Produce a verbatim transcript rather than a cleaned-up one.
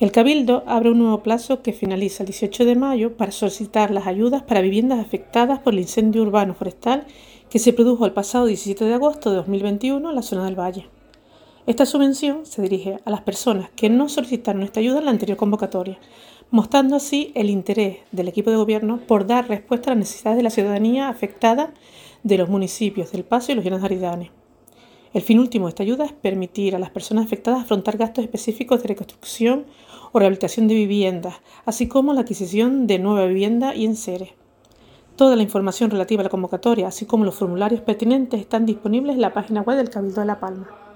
El Cabildo abre un nuevo plazo que finaliza el dieciocho de mayo para solicitar las ayudas para viviendas afectadas por el incendio urbano forestal que se produjo el pasado diecisiete de agosto de dos mil veintiuno en la zona del Valle. Esta subvención se dirige a las personas que no solicitaron esta ayuda en la anterior convocatoria, mostrando así el interés del equipo de gobierno por dar respuesta a las necesidades de la ciudadanía afectada de los municipios del Paso y los Llanos de Aridane. El fin último de esta ayuda es permitir a las personas afectadas afrontar gastos específicos de reconstrucción o rehabilitación de viviendas, así como la adquisición de nueva vivienda y enseres. Toda la información relativa a la convocatoria, así como los formularios pertinentes, están disponibles en la página web del Cabildo de La Palma.